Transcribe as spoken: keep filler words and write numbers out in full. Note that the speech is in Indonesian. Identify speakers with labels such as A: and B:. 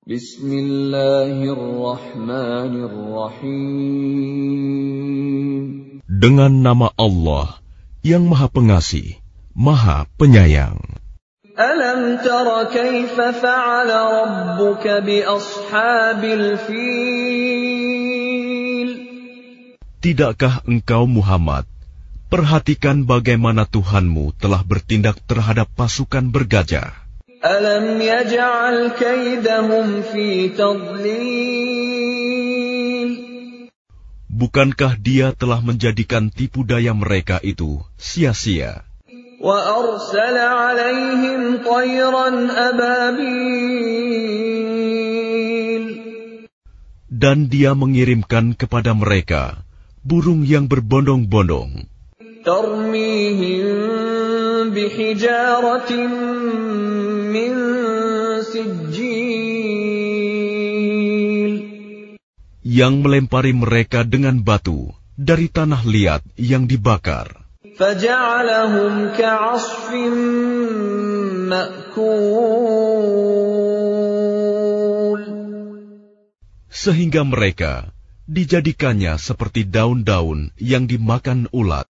A: Bismillahirrahmanirrahim.
B: Dengan nama Allah yang Maha Pengasih, Maha Penyayang.
A: Alam tara kaifa fa'ala rabbuka bi ashabil fil?
B: Tidakkah engkau Muhammad perhatikan bagaimana Tuhanmu telah bertindak terhadap pasukan bergajah?
A: Alam yaj'al kaidahum fi tadlil?
B: Bukankah Dia telah menjadikan tipu daya mereka itu sia-sia?
A: Wa arsala 'alaihim tayran ababil.
B: Dan Dia mengirimkan kepada mereka burung yang berbondong-bondong.
A: Tarmihim bihijaratin min sijil.
B: Yang melempari mereka dengan batu dari tanah liat yang dibakar.
A: Faja'alahum ka'asfin ma'kul.
B: Sehingga mereka dijadikannya seperti daun-daun yang dimakan ulat.